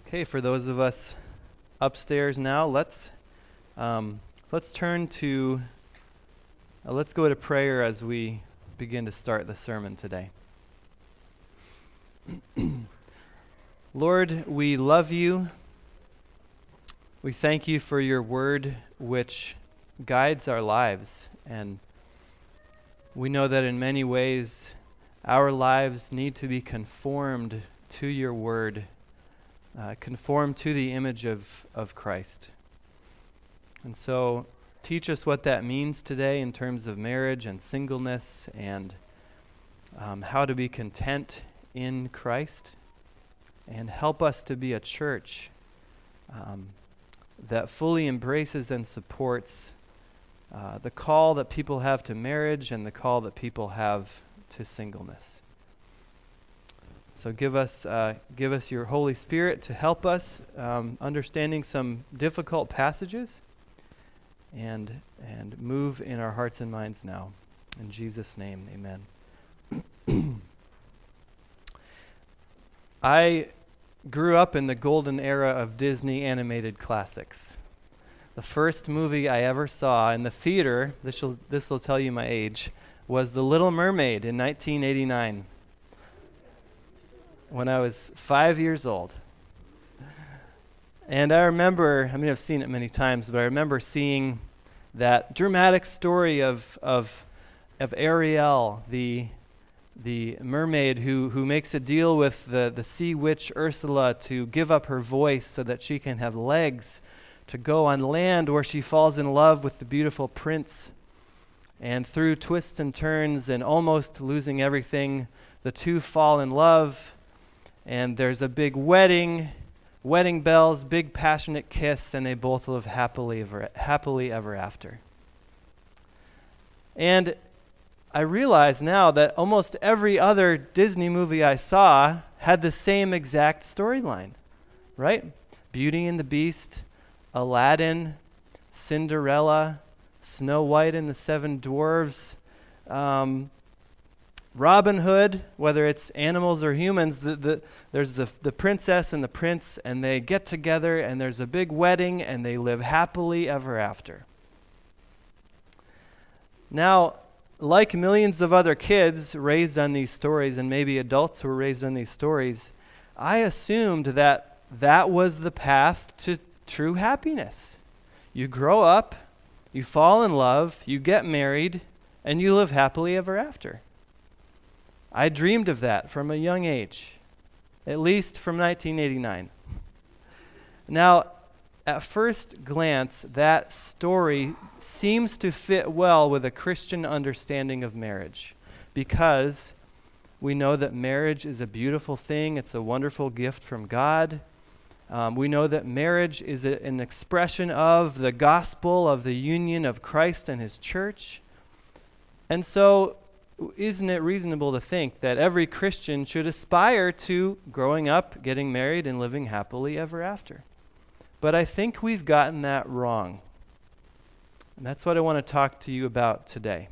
Okay, for those of us upstairs now, let's turn to let's go to prayer as we begin to start the sermon today. Lord, we love you. We thank you for your word, which guides our lives, and we know that in many ways our lives need to be conformed to your word. Conform to the image of Christ. And so teach us what that means today in terms of marriage and singleness and how to be content in Christ. And help us to be a church that fully embraces and supports the call that people have to marriage and the call that people have to singleness. So give us your Holy Spirit to help us understanding some difficult passages and move in our hearts and minds now. In Jesus' name, amen. I grew up in the golden era of Disney animated classics. The first movie I ever saw in the theater, this will tell you my age, was The Little Mermaid in 1989. When I was 5 years old. And I remember, I've seen it many times, but I remember seeing that dramatic story of Ariel, the mermaid who makes a deal with the sea witch Ursula to give up her voice so that she can have legs to go on land, where she falls in love with the beautiful prince. And through twists and turns and almost losing everything, the two fall in love. And there's a big wedding bells, big passionate kiss, and they both live happily ever after. And I realize now that almost every other Disney movie I saw had the same exact storyline, right? Beauty and the Beast, Aladdin, Cinderella, Snow White and the Seven Dwarfs, Robin Hood, whether it's animals or humans, there's the princess and the prince, and they get together, and there's a big wedding, and they live happily ever after. Now, like millions of other kids raised on these stories, and maybe adults who were raised on these stories, I assumed that was the path to true happiness. You grow up, you fall in love, you get married, and you live happily ever after. I dreamed of that from a young age, at least from 1989. Now, at first glance, that story seems to fit well with a Christian understanding of marriage, because we know that marriage is a beautiful thing. It's a wonderful gift from God. We know that marriage is an expression of the gospel of the union of Christ and his church. And so, isn't it reasonable to think that every Christian should aspire to growing up, getting married, and living happily ever after? But I think we've gotten that wrong. And that's what I want to talk to you about today.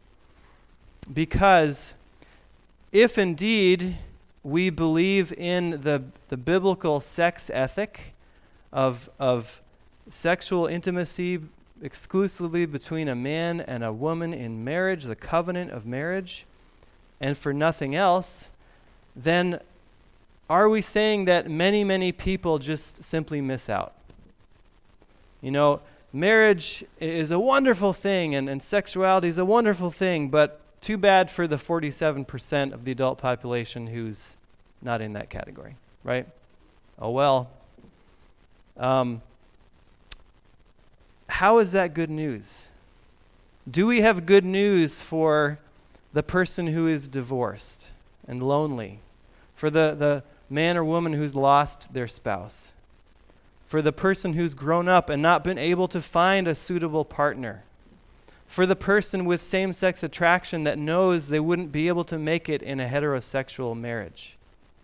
Because if indeed we believe in the biblical sex ethic of sexual intimacy exclusively between a man and a woman in marriage, the covenant of marriage, and for nothing else, then are we saying that many, many people just simply miss out? You know, marriage is a wonderful thing, and sexuality is a wonderful thing, but too bad for the 47% of the adult population who's not in that category, right? Oh well. How is that good news? Do we have good news for the person who is divorced and lonely? For the man or woman who's lost their spouse? For the person who's grown up and not been able to find a suitable partner? For the person with same-sex attraction that knows they wouldn't be able to make it in a heterosexual marriage?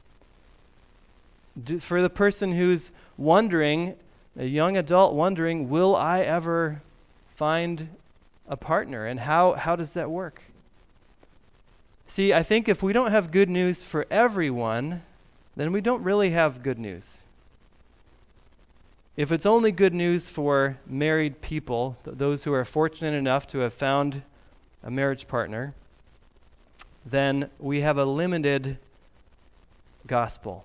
For the person who's wondering, a young adult wondering, will I ever find a partner? And how does that work? See, I think if we don't have good news for everyone, then we don't really have good news. if it's only good news for married people, those who are fortunate enough to have found a marriage partner, then we have a limited gospel.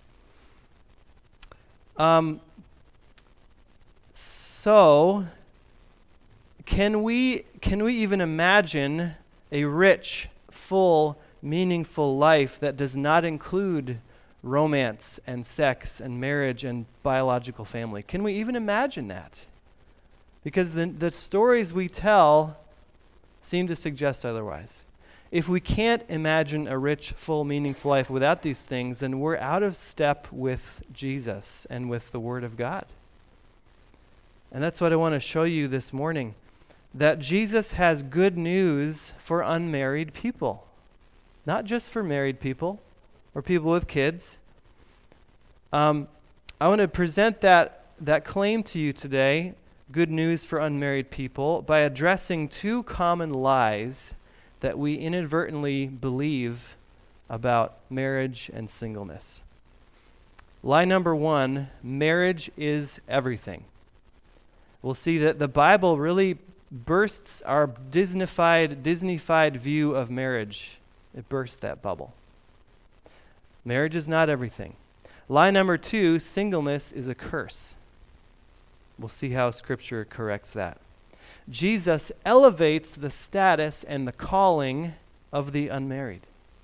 So, can we even imagine a rich, full, meaningful life that does not include romance and sex and marriage and biological family? Can we even imagine that? Because the stories we tell seem to suggest otherwise. If we can't imagine a rich, full, meaningful life without these things, then we're out of step with Jesus and with the Word of God. And that's what I want to show you this morning, that Jesus has good news for unmarried people, not just for married people or people with kids. I want to present that claim to you today, good news for unmarried people, by addressing two common lies that we inadvertently believe about marriage and singleness. Lie number one, marriage is everything. We'll see that the Bible really bursts our Disneyfied view of marriage. It bursts that bubble. Marriage is not everything. Lie number two, singleness is a curse. We'll see how Scripture corrects that. Jesus elevates the status and the calling of the unmarried.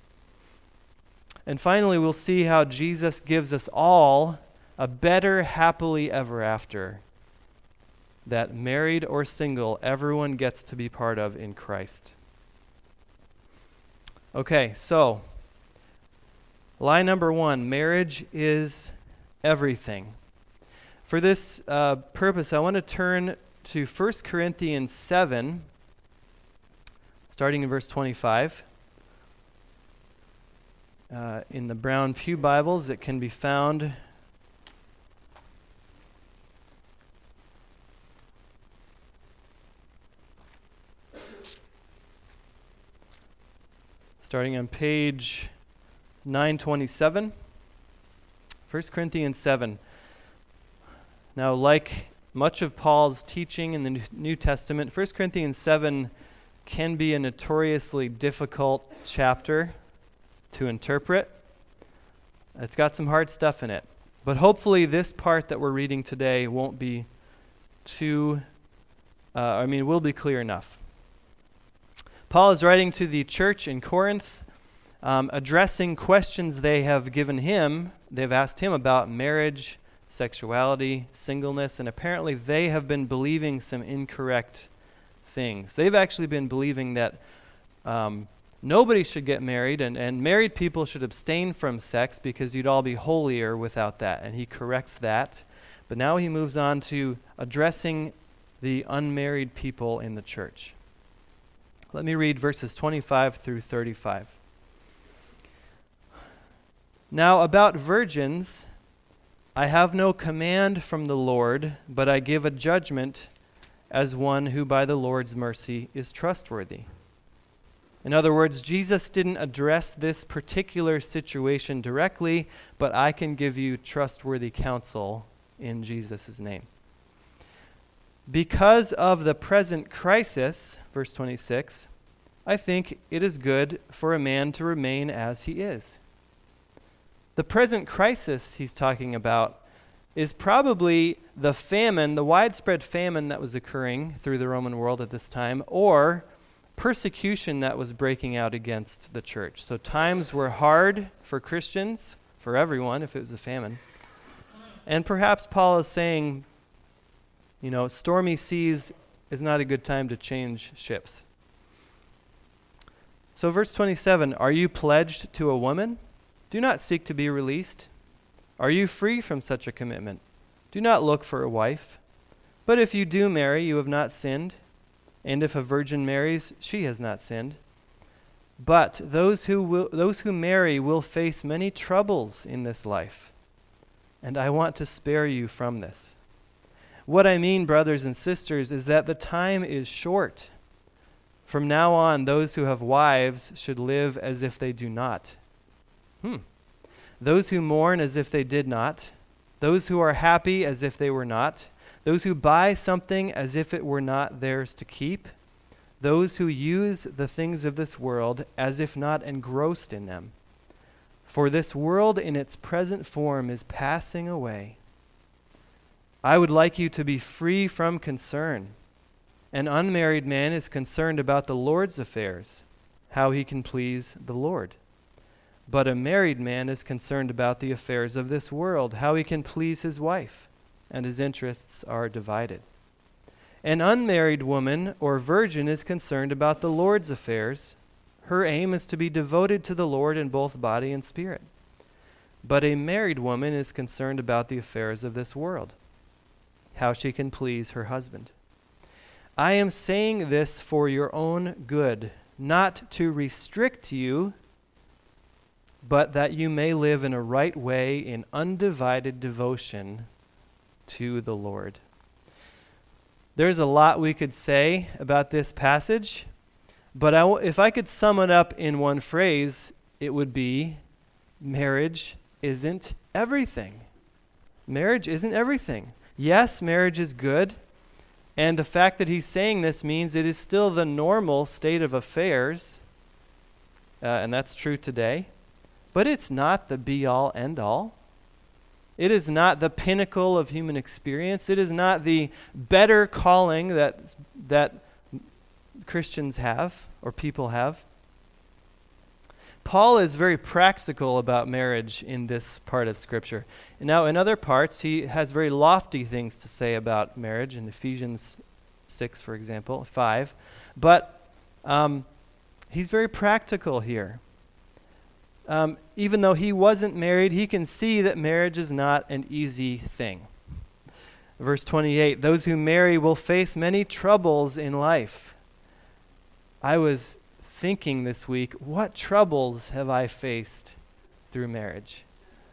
And finally, we'll see how Jesus gives us all a better happily ever after that married or single, everyone gets to be part of in Christ. Okay, so lie number one, marriage is everything. For this purpose, I want to turn to 1 Corinthians 7, starting in verse 25. In the Brown Pew Bibles, it can be found starting on page 927, 1 Corinthians 7. Now, like much of Paul's teaching in the New Testament, 1 Corinthians 7 can be a notoriously difficult chapter to interpret. It's got some hard stuff in it. But hopefully this part that we're reading today won't be will be clear enough. Paul is writing to the church in Corinth, addressing questions they have given him. They've asked him about marriage, sexuality, singleness, and apparently they have been believing some incorrect things. They've actually been believing that nobody should get married, and married people should abstain from sex because you'd all be holier without that. And he corrects that. But now he moves on to addressing the unmarried people in the church. Let me read verses 25 through 35. Now about virgins, I have no command from the Lord, but I give a judgment as one who by the Lord's mercy is trustworthy. In other words, Jesus didn't address this particular situation directly, but I can give you trustworthy counsel in Jesus' name. Because of the present crisis, verse 26, I think it is good for a man to remain as he is. The present crisis he's talking about is probably the famine, the widespread famine that was occurring through the Roman world at this time, or persecution that was breaking out against the church. So times were hard for Christians, for everyone, if it was a famine. And perhaps Paul is saying, stormy seas is not a good time to change ships. So verse 27, are you pledged to a woman? Do not seek to be released. Are you free from such a commitment? Do not look for a wife. But if you do marry, you have not sinned. And if a virgin marries, she has not sinned. But those who marry will face many troubles in this life. And I want to spare you from this. What I mean, brothers and sisters, is that the time is short. From now on, those who have wives should live as if they do not. Those who mourn as if they did not. those who are happy as if they were not, those who buy something as if it were not theirs to keep, those who use the things of this world as if not engrossed in them. For this world in its present form is passing away. I would like you to be free from concern. An unmarried man is concerned about the Lord's affairs, how he can please the Lord. But a married man is concerned about the affairs of this world, how he can please his wife, and his interests are divided. An unmarried woman or virgin is concerned about the Lord's affairs. Her aim is to be devoted to the Lord in both body and spirit. But a married woman is concerned about the affairs of this world, how she can please her husband. I am saying this for your own good, not to restrict you, but that you may live in a right way in undivided devotion to the Lord. There's a lot we could say about this passage, but if I could sum it up in one phrase, it would be, marriage isn't everything. Marriage isn't everything. Yes, marriage is good, and the fact that he's saying this means it is still the normal state of affairs, and that's true today. But it's not the be-all, end-all. It is not the pinnacle of human experience. It is not the better calling that Christians have or people have. Paul is very practical about marriage in this part of Scripture. Now, in other parts, he has very lofty things to say about marriage, in Ephesians 6, for example, 5. But he's very practical here. Even though he wasn't married, he can see that marriage is not an easy thing. Verse 28, those who marry will face many troubles in life. I was thinking this week, what troubles have I faced through marriage?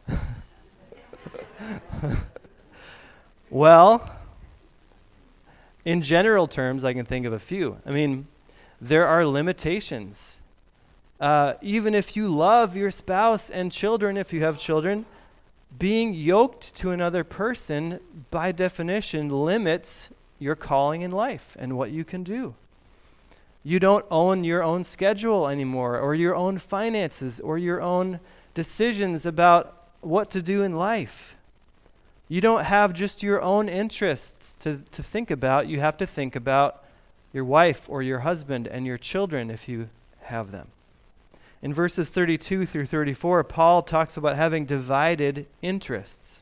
Well, in general terms, I can think of a few. I mean, there are limitations. Even if you love your spouse and children, if you have children, being yoked to another person, by definition, limits your calling in life and what you can do. You don't own your own schedule anymore, or your own finances, or your own decisions about what to do in life. You don't have just your own interests to think about. You have to think about your wife or your husband and your children if you have them. In verses 32 through 34, Paul talks about having divided interests.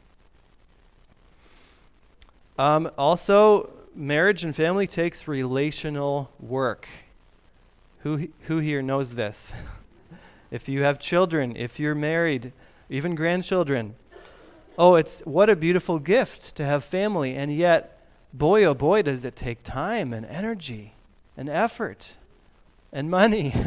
Also, marriage and family takes relational work. Who here knows this? If you have children, if you're married, even grandchildren, it's what a beautiful gift to have family, and yet, boy, oh boy, does it take time and energy and effort and money.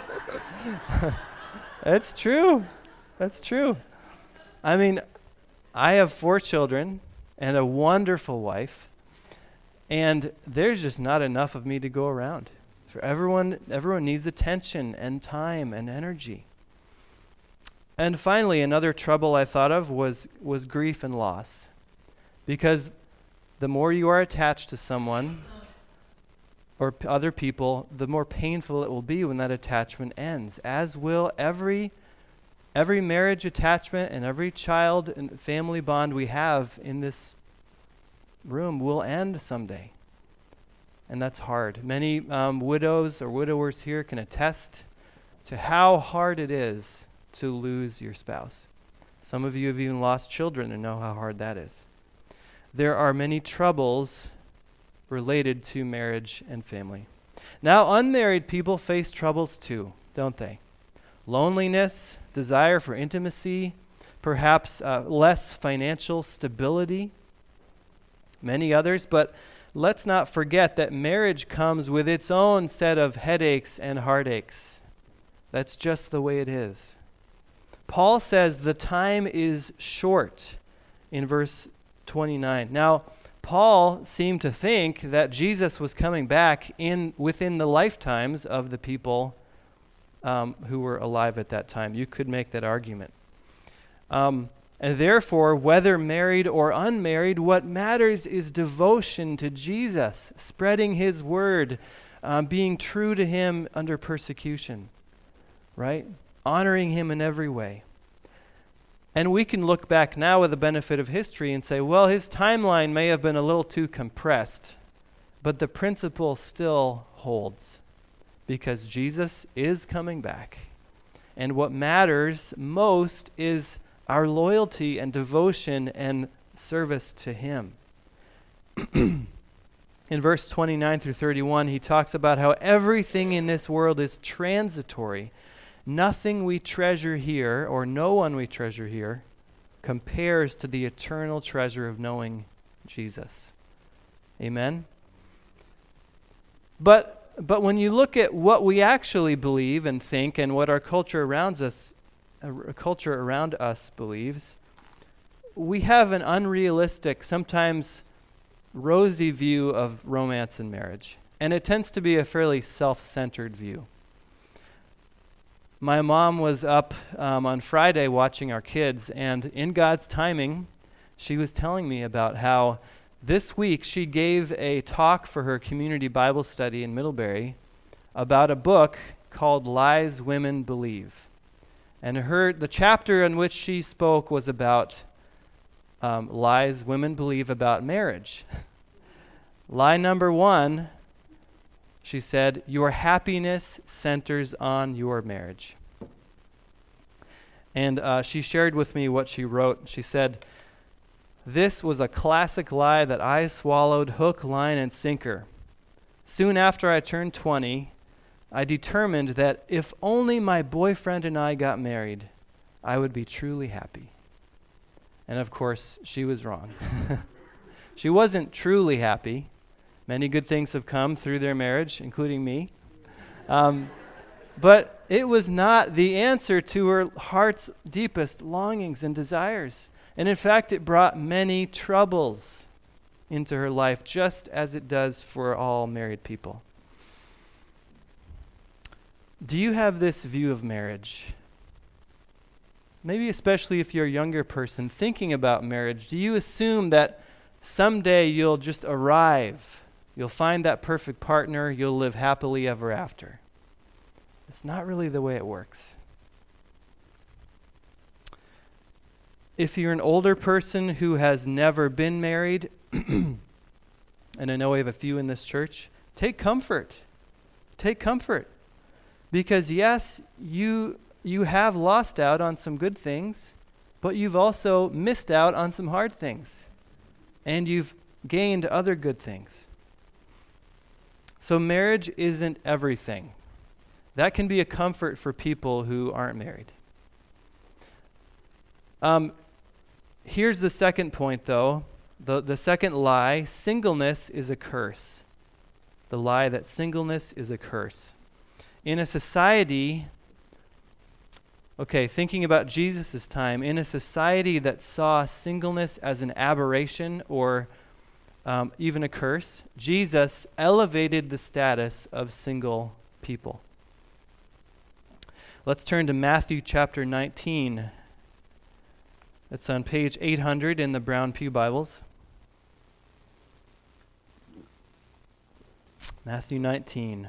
That's true. That's true. I mean, I have 4 children and a wonderful wife, and there's just not enough of me to go around. For everyone needs attention and time and energy. And finally, another trouble I thought of was grief and loss. Because the more you are attached to someone or other people, the more painful it will be when that attachment ends, as will every marriage attachment and every child and family bond we have in this room will end someday. And that's hard. Many widows or widowers here can attest to how hard it is to lose your spouse. Some of you have even lost children and know how hard that is. There are many troubles related to marriage and family. Now, unmarried people face troubles too, don't they? Loneliness, desire for intimacy, perhaps less financial stability, many others, but let's not forget that marriage comes with its own set of headaches and heartaches. That's just the way it is. Paul says the time is short in verse 29. Now, Paul seemed to think that Jesus was coming back within the lifetimes of the people who were alive at that time. You could make that argument. And therefore, whether married or unmarried, what matters is devotion to Jesus, spreading his word, being true to him under persecution, right? Honoring him in every way. And we can look back now with the benefit of history and say, well, his timeline may have been a little too compressed, but the principle still holds because Jesus is coming back. And what matters most is our loyalty and devotion and service to him. In verse 29 through 31, he talks about how everything in this world is transitory. Nothing we treasure here, or no one we treasure here, compares to the eternal treasure of knowing Jesus. Amen? But when you look at what we actually believe and think and what our culture around us believes, we have an unrealistic, sometimes rosy view of romance and marriage. And it tends to be a fairly self-centered view. My mom was up on Friday watching our kids, and in God's timing, she was telling me about how this week she gave a talk for her community Bible study in Middlebury about a book called Lies Women Believe. And the chapter in which she spoke was about lies women believe about marriage. Lie number 1, she said, your happiness centers on your marriage. And she shared with me what she wrote. She said, this was a classic lie that I swallowed hook, line, and sinker. Soon after I turned 20, I determined that if only my boyfriend and I got married, I would be truly happy. And of course, she was wrong. She wasn't truly happy. Many good things have come through their marriage, including me. But it was not the answer to her heart's deepest longings and desires. And in fact, it brought many troubles into her life, just as it does for all married people. Do you have this view of marriage? Maybe especially if you're a younger person thinking about marriage, do you assume that someday you'll just arrive, you'll find that perfect partner, you'll live happily ever after? It's not really the way it works. If you're an older person who has never been married, and I know we have a few in this church, take comfort. Take comfort. Because yes, you have lost out on some good things, but you've also missed out on some hard things. And you've gained other good things. So marriage isn't everything. That can be a comfort for people who aren't married. Here's the second point, though. The second lie, singleness is a curse. The lie that singleness is a curse. In a society, thinking about Jesus' time, in a society that saw singleness as an aberration or even a curse, Jesus elevated the status of single people. Let's turn to Matthew chapter 19. It's on page 800 in the Brown Pew Bibles. Matthew 19.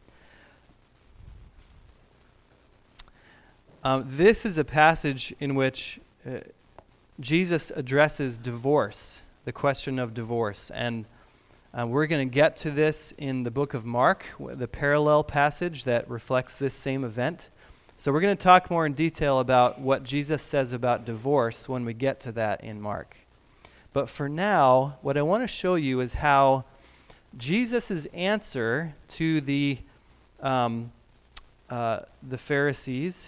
This is a passage in which Jesus addresses divorce, the question of divorce. And we're going to get to this in the book of Mark, the parallel passage that reflects this same event. So we're going to talk more in detail about what Jesus says about divorce when we get to that in Mark. But for now, what I want to show you is how Jesus' answer to the Pharisees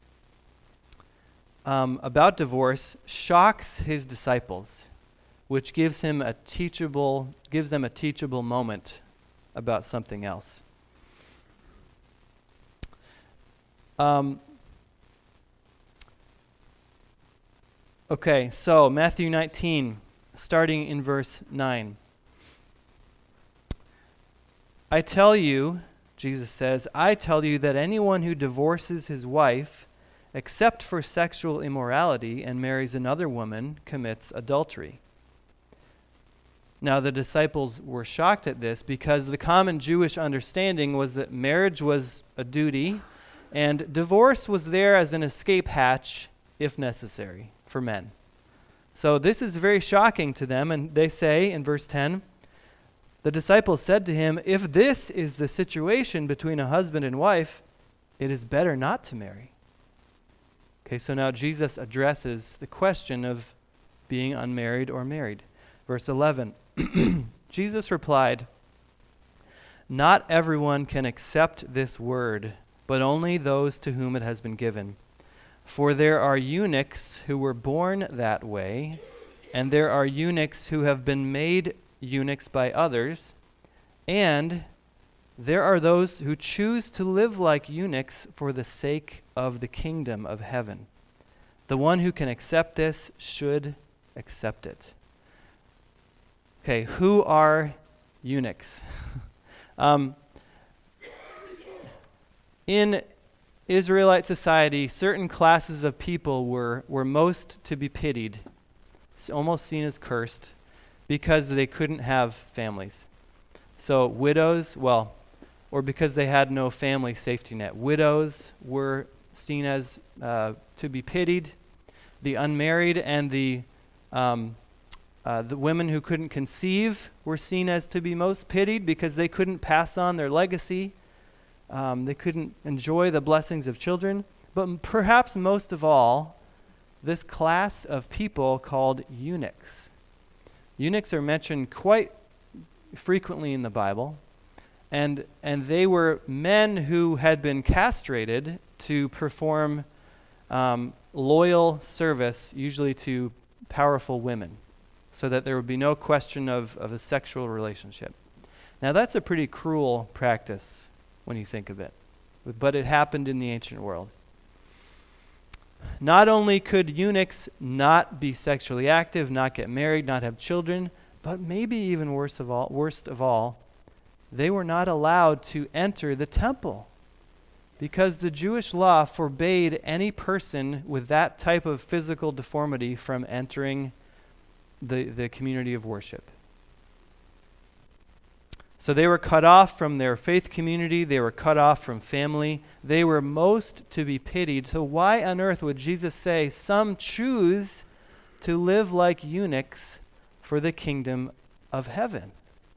about divorce shocks his disciples, which gives them a teachable moment about something else. So Matthew 19, starting in verse 9. I tell you, Jesus says, I tell you that anyone who divorces his wife, except for sexual immorality, and marries another woman, commits adultery." Now the disciples were shocked at this because the common Jewish understanding was that marriage was a duty and divorce was there as an escape hatch if necessary for men. So this is very shocking to them, and they say in verse 10, the disciples said to him, "If this is the situation between a husband and wife, it is better not to marry." Okay, so now Jesus addresses the question of being unmarried or married. Verse 11, Jesus replied, "Not everyone can accept this word, but only those to whom it has been given. For there are eunuchs who were born that way, and there are eunuchs who have been made eunuchs by others, and there are those who choose to live like eunuchs for the sake of the kingdom of heaven. The one who can accept this should accept it." Okay, who are eunuchs? In Israelite society, certain classes of people were most to be pitied, almost seen as cursed, because they couldn't have families. So widows, or because they had no family safety net. Widows were seen as to be pitied. The unmarried and the women who couldn't conceive were seen as to be most pitied because they couldn't pass on their legacy. They couldn't enjoy the blessings of children. But perhaps most of all, this class of people called eunuchs. Eunuchs are mentioned quite frequently in the Bible, and they were men who had been castrated to perform loyal service, usually to powerful women, so that there would be no question of a sexual relationship. Now that's a pretty cruel practice when you think of it, but it happened in the ancient world. Not only could eunuchs not be sexually active, not get married, not have children, but maybe even worst of all, they were not allowed to enter the temple because the Jewish law forbade any person with that type of physical deformity from entering the community of worship. So they were cut off from their faith community. They were cut off from family. They were most to be pitied. So why on earth would Jesus say, "Some choose to live like eunuchs for the kingdom of heaven"?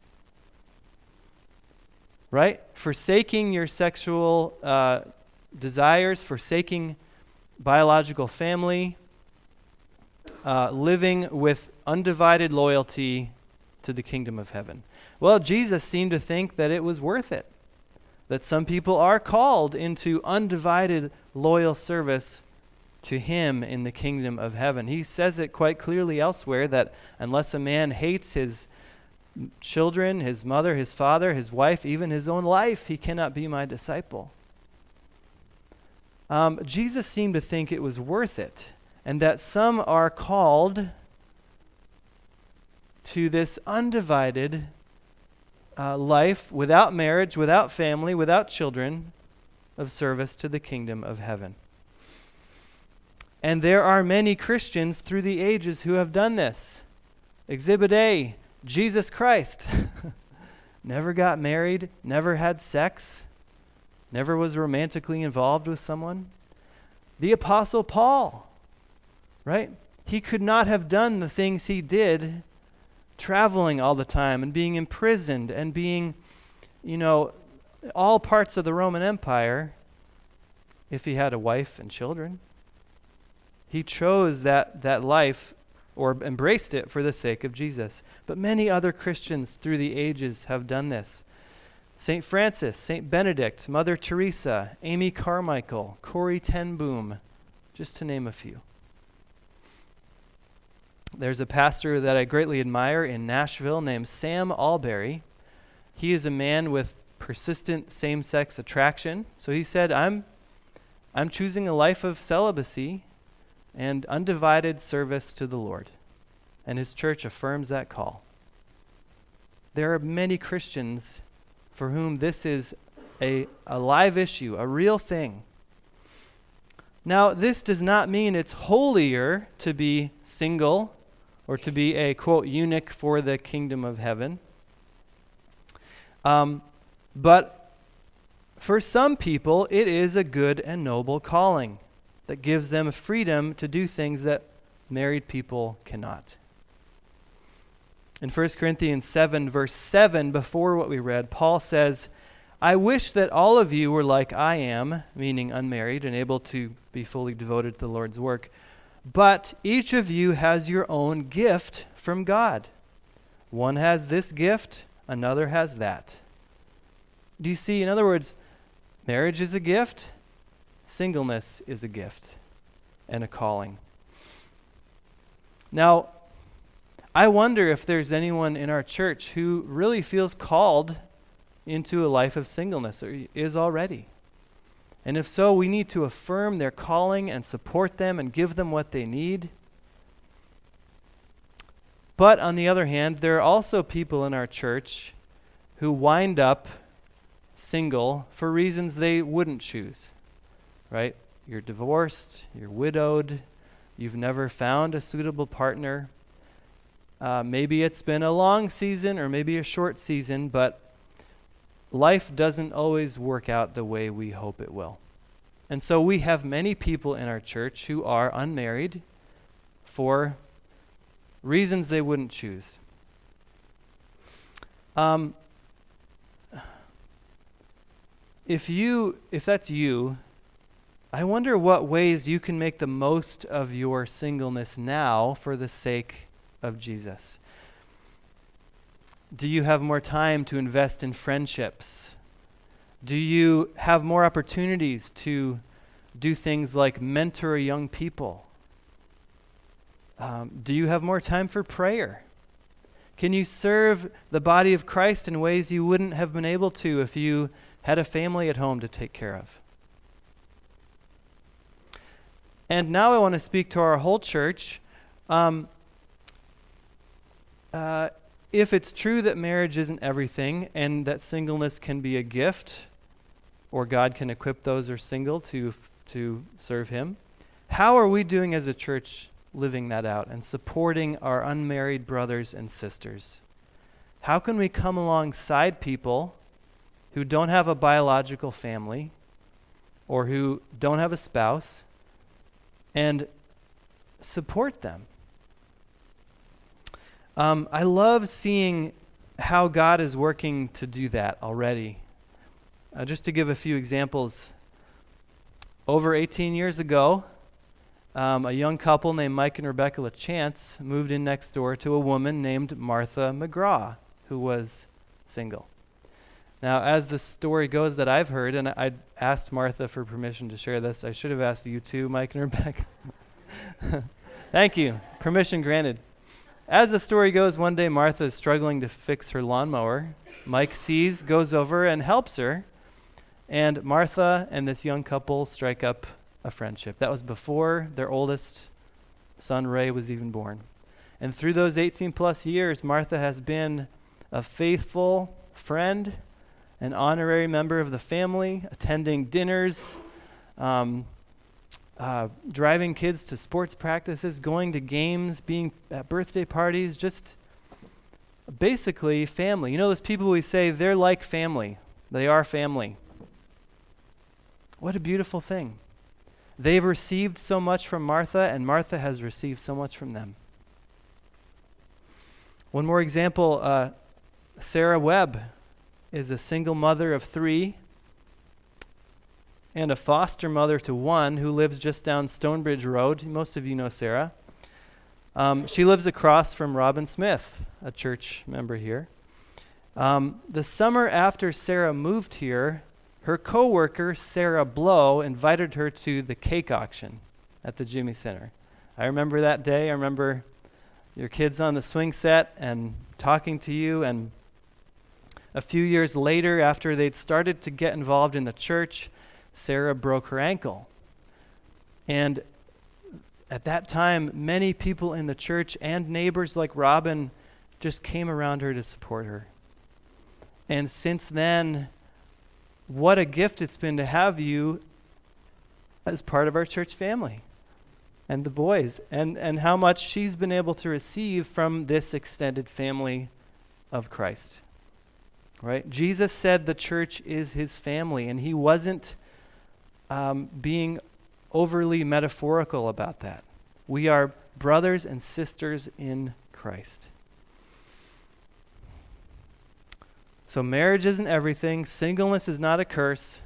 Right? Forsaking your sexual desires, forsaking biological family, living with undivided loyalty to the kingdom of heaven. Well, Jesus seemed to think that it was worth it, that some people are called into undivided loyal service to him in the kingdom of heaven. He says it quite clearly elsewhere that unless a man hates his children, his mother, his father, his wife, even his own life, he cannot be my disciple. Jesus seemed to think it was worth it, and that some are called to this undivided life without marriage, without family, without children, of service to the kingdom of heaven. And there are many Christians through the ages who have done this. Exhibit A, Jesus Christ. Never got married, never had sex, never was romantically involved with someone. The Apostle Paul, right? He could not have done the things he did, traveling all the time and being imprisoned and being, all parts of the Roman Empire, if he had a wife and children. He chose that life, or embraced it for the sake of Jesus. But many other Christians through the ages have done this. St. Francis, St. Benedict, Mother Teresa, Amy Carmichael, Corrie ten Boom, just to name a few. There's a pastor that I greatly admire in Nashville named Sam Alberry. He is a man with persistent same-sex attraction. So he said, I'm choosing a life of celibacy and undivided service to the Lord. And his church affirms that call. There are many Christians for whom this is a live issue, a real thing. Now, this does not mean it's holier to be single or to be a, quote, eunuch for the kingdom of heaven. But for some people, it is a good and noble calling that gives them freedom to do things that married people cannot. In 1 Corinthians 7, verse 7, before what we read, Paul says, I wish that all of you were like I am, meaning unmarried and able to be fully devoted to the Lord's work. But each of you has your own gift from God. One has this gift, another has that. Do you see? In other words, marriage is a gift, singleness is a gift and a calling. Now, I wonder if there's anyone in our church who really feels called into a life of singleness or is already. And if so, we need to affirm their calling and support them and give them what they need. But on the other hand, there are also people in our church who wind up single for reasons they wouldn't choose, right? You're divorced, you're widowed, you've never found a suitable partner. Maybe it's been a long season or maybe a short season, but life doesn't always work out the way we hope it will. And so we have many people in our church who are unmarried for reasons they wouldn't choose. If that's you, I wonder what ways you can make the most of your singleness now for the sake of Jesus. Do you have more time to invest in friendships? Do you have more opportunities to do things like mentor young people? Do you have more time for prayer? Can you serve the body of Christ in ways you wouldn't have been able to if you had a family at home to take care of? And now I want to speak to our whole church. If it's true that marriage isn't everything and that singleness can be a gift, or God can equip those who are single to serve Him, how are we doing as a church living that out and supporting our unmarried brothers and sisters? How can we come alongside people who don't have a biological family or who don't have a spouse and support them? I love seeing how God is working to do that already. Just to give a few examples, over 18 years ago, a young couple named Mike and Rebecca LaChance moved in next door to a woman named Martha McGraw, who was single. Now, as the story goes that I've heard, and I asked Martha for permission to share this. I should have asked you too, Mike and Rebecca. Thank you. Permission granted. As the story goes, one day Martha is struggling to fix her lawnmower. Mike sees, goes over, and helps her. And Martha and this young couple strike up a friendship. That was before their oldest son, Ray, was even born. And through those 18 plus years, Martha has been a faithful friend, an honorary member of the family, attending dinners, driving kids to sports practices, going to games, being at birthday parties, just basically family. You know those people we say, they're like family. They are family. What a beautiful thing. They've received so much from Martha, and Martha has received so much from them. One more example, Sarah Webb is a single mother of 3 and a foster mother to 1 who lives just down Stonebridge Road. Most of you know Sarah. She lives across from Robin Smith, a church member here. The summer after Sarah moved here, her coworker, Sarah Blow, invited her to the cake auction at the Jimmy Center. I remember that day. I remember your kids on the swing set and talking to you. And a few years later, after they'd started to get involved in the church, Sarah broke her ankle. And at that time, many people in the church and neighbors like Robin just came around her to support her. And since then, what a gift it's been to have you as part of our church family, and the boys, and how much she's been able to receive from this extended family of Christ. Right? Jesus said the church is his family, and he wasn't being overly metaphorical about that. We are brothers and sisters in Christ. So marriage isn't everything. Singleness is not a curse.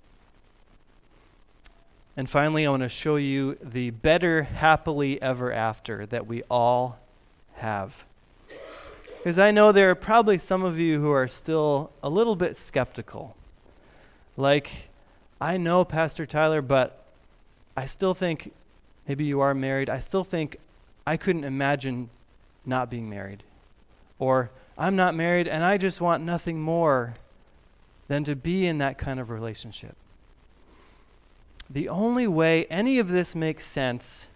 And finally, I want to show you the better happily ever after that we all have. Because I know there are probably some of you who are still a little bit skeptical. Like, I know Pastor Tyler, but I still think, maybe you are married, I still think I couldn't imagine not being married. Or, I'm not married and I just want nothing more than to be in that kind of relationship. The only way any of this makes sense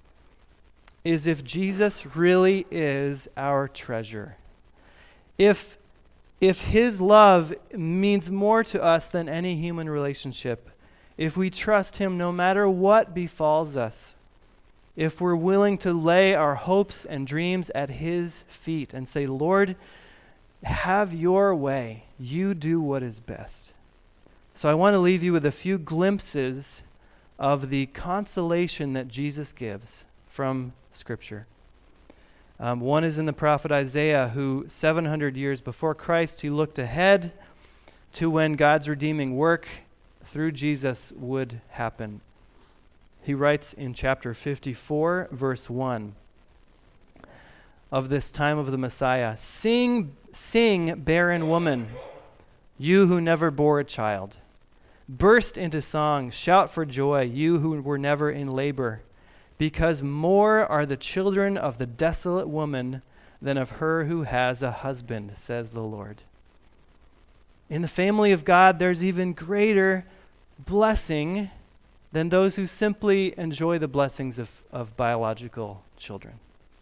is if Jesus really is our treasure. If his love means more to us than any human relationship, if we trust him no matter what befalls us, if we're willing to lay our hopes and dreams at his feet and say, Lord, have your way. You do what is best. So I want to leave you with a few glimpses of the consolation that Jesus gives from Scripture. One is in the prophet Isaiah, who 700 years before Christ, he looked ahead to when God's redeeming work through Jesus would happen. He writes in chapter 54, verse 1, of this time of the Messiah, Sing, barren woman, you who never bore a child. Burst into song, shout for joy, you who were never in labor, because more are the children of the desolate woman than of her who has a husband, says the Lord. In the family of God, there's even greater blessing than those who simply enjoy the blessings of biological children.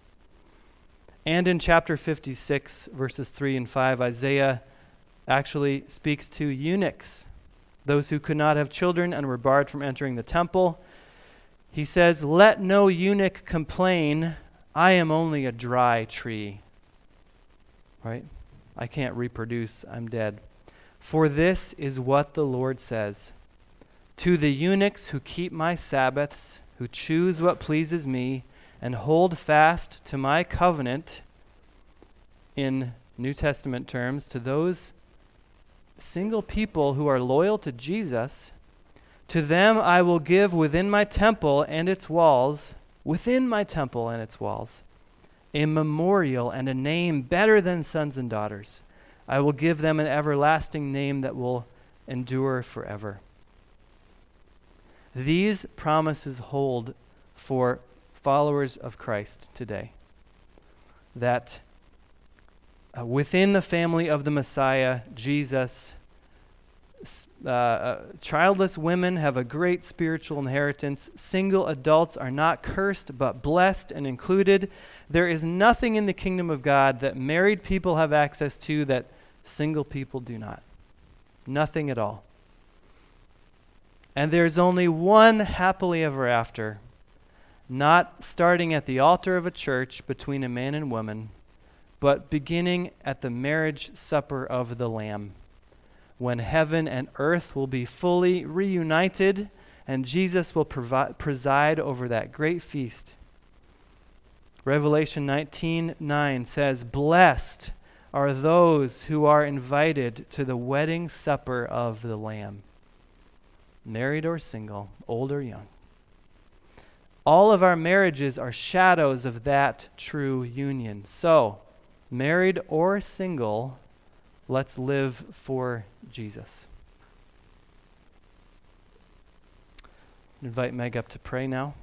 And in chapter 56, verses 3 and 5, Isaiah actually speaks to eunuchs, those who could not have children and were barred from entering the temple. He says, let no eunuch complain, I am only a dry tree. Right? I can't reproduce, I'm dead. For this is what the Lord says, to the eunuchs who keep my Sabbaths, who choose what pleases me, and hold fast to my covenant, in New Testament terms, to those single people who are loyal to Jesus, to them I will give within my temple and its walls, a memorial and a name better than sons and daughters. I will give them an everlasting name that will endure forever. These promises hold for followers of Christ today. That within the family of the Messiah, Jesus, childless women have a great spiritual inheritance. Single adults are not cursed, but blessed and included. There is nothing in the kingdom of God that married people have access to that single people do not. Nothing at all. And there's only one happily ever after, not starting at the altar of a church between a man and woman, but beginning at the marriage supper of the Lamb, when heaven and earth will be fully reunited and Jesus will preside over that great feast. Revelation 19:9 says, blessed are those who are invited to the wedding supper of the Lamb, married or single, old or young. All of our marriages are shadows of that true union. So, married or single, let's live for Jesus. Invite Meg up to pray now.